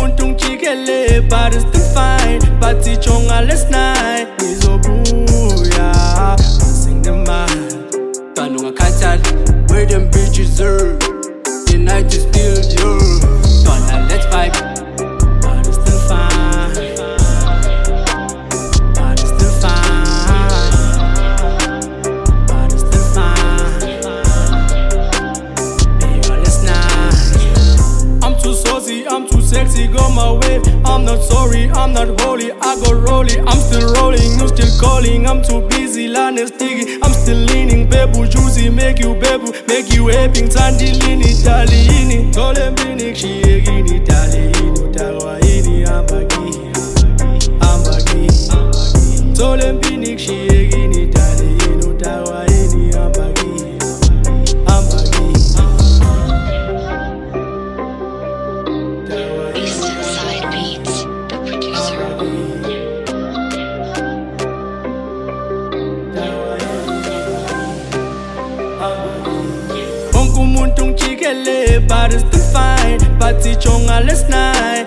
umuntu ngijikele but it's still fine. But ichonga last night ngizobuya sing the mind. Kanu ngakhathali where them bitches are. The night is still yours. Donna, let's vibe. But it's still fine. But it's still fine. But it's still fine. Baby, let's not. I'm too saucy, I'm too sexy, go my way. I'm not sorry, I'm not holy, I go rolling. I'm still rolling, you still calling. I'm too busy, line is sticky. I'm still leaning, babu juicy, make you babu, make you happy. Tandilini, dalini, tolembini, kshiyekini, dalini, utawaini, ambagi, ambagi. Tolembini, kshiyekini, dalini, utawaini, ambagi, ambagi. Eastside Beats, the producer. Wonke umuntu ngijikele but it's still fine. But ichonga last night